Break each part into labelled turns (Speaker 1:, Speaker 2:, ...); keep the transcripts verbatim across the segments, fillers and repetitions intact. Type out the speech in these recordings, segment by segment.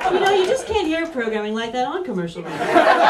Speaker 1: You know, you just can't hear programming like that on commercial radio.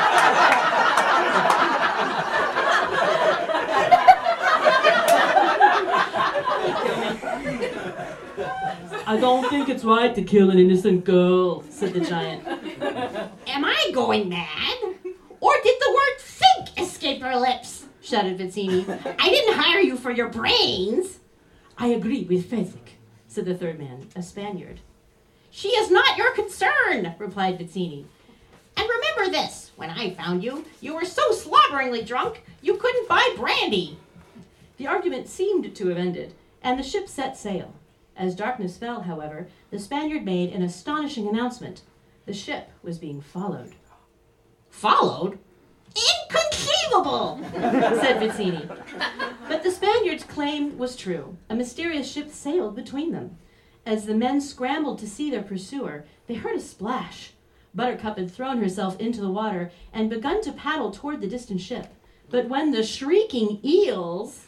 Speaker 1: I don't think it's right to kill an innocent girl, said the giant.
Speaker 2: Am I going mad? Or did the word think escape her lips? Shouted Vizzini. I didn't hire you for your brains.
Speaker 1: I agree with Fezzik, said the third man, a Spaniard.
Speaker 2: She is not your concern, replied Vizzini. And remember this, when I found you, you were so slobberingly drunk, you couldn't buy brandy.
Speaker 1: The argument seemed to have ended, and the ship set sail. As darkness fell, however, the Spaniard made an astonishing announcement. The ship was being followed.
Speaker 2: Followed? Inconceivable,
Speaker 1: said Vizzini. But the Spaniard's claim was true. A mysterious ship sailed between them. As the men scrambled to see their pursuer, they heard a splash. Buttercup had thrown herself into the water and begun to paddle toward the distant ship. But when the shrieking eels...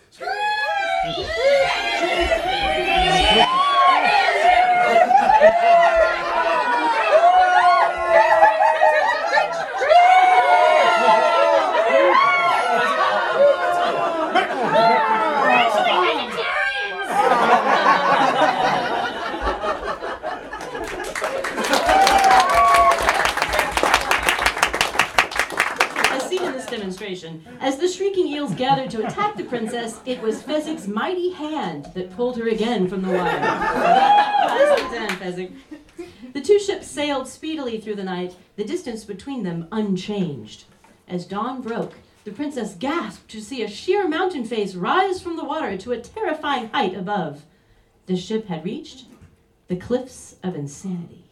Speaker 1: demonstration. As the shrieking eels gathered to attack the princess, it was Fezzik's mighty hand that pulled her again from the water. Nicely done, Fezzik. The two ships sailed speedily through the night, the distance between them unchanged. As dawn broke, the princess gasped to see a sheer mountain face rise from the water to a terrifying height above. The ship had reached the cliffs of insanity.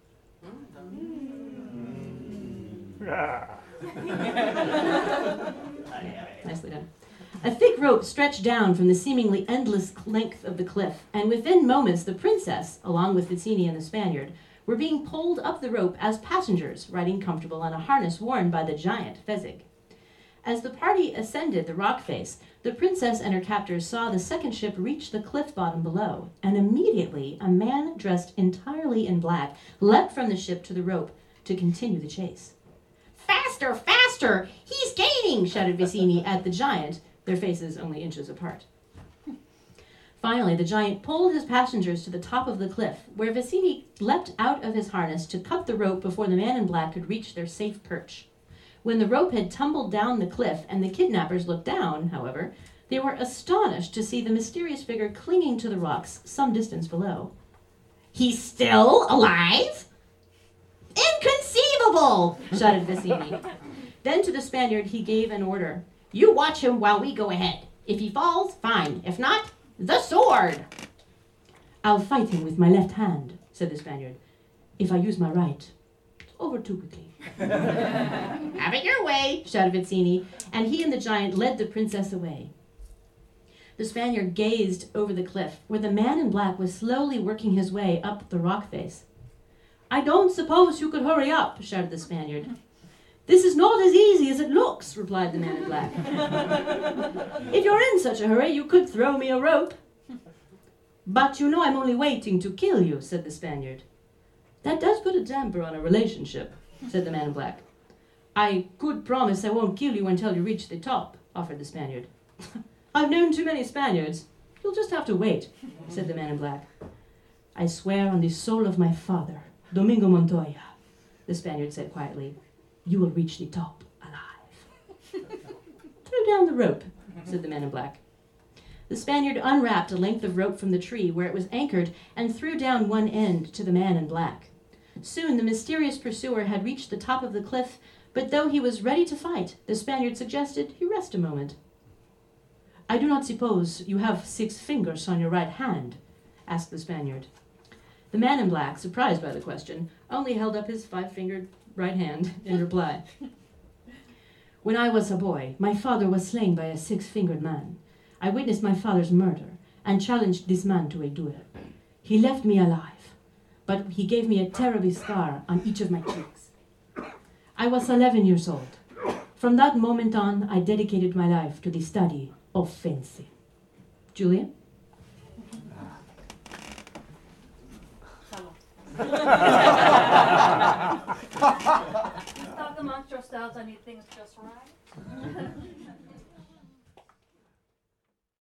Speaker 1: Nicely done. A thick rope stretched down from the seemingly endless length of the cliff, and within moments the princess, along with Vizzini and the Spaniard, were being pulled up the rope as passengers, riding comfortable on a harness worn by the giant Fezzik. As the party ascended the rock face, the princess and her captors saw the second ship reach the cliff bottom below, and immediately a man dressed entirely in black leapt from the ship to the rope to continue the chase.
Speaker 2: Faster, faster! He's gaining,
Speaker 1: shouted Vizzini at the giant, their faces only inches apart. Finally, the giant pulled his passengers to the top of the cliff, where Vizzini leapt out of his harness to cut the rope before the man in black could reach their safe perch. When the rope had tumbled down the cliff and the kidnappers looked down, however, they were astonished to see the mysterious figure clinging to the rocks some distance below.
Speaker 2: He's still alive? Inconceivable! Shouted Vizzini.
Speaker 1: Then to the Spaniard he gave an order.
Speaker 2: You watch him while we go ahead. If he falls, fine. If not, the sword!
Speaker 1: I'll fight him with my left hand, said the Spaniard. If I use my right, it's over too quickly.
Speaker 2: Have it your way,
Speaker 1: shouted Vizzini, and he and the giant led the princess away. The Spaniard gazed over the cliff, where the man in black was slowly working his way up the rock face. I don't suppose you could hurry up, shouted the Spaniard. This is not as easy as it looks, replied the man in black. If you're in such a hurry, you could throw me a rope. But you know I'm only waiting to kill you, said the Spaniard. That does put a damper on a relationship, said the man in black. I could promise I won't kill you until you reach the top, offered the Spaniard. I've known too many Spaniards. You'll just have to wait, said the man in black. I swear on the soul of my father, Domingo Montoya, the Spaniard said quietly, you will reach the top alive. Throw down the rope, said the man in black. The Spaniard unwrapped a length of rope from the tree where it was anchored and threw down one end to the man in black. Soon the mysterious pursuer had reached the top of the cliff, but though he was ready to fight, the Spaniard suggested he rest a moment. I do not suppose you have six fingers on your right hand, asked the Spaniard. The man in black, surprised by the question, only held up his five-fingered right hand in reply. When I was a boy, my father was slain by a six-fingered man. I witnessed my father's murder and challenged this man to a duel. He left me alive, but he gave me a terrible scar on each of my cheeks. I was eleven years old. From that moment on, I dedicated my life to the study of fencing. Julia?
Speaker 3: talk amongst yourselves, I need things just right.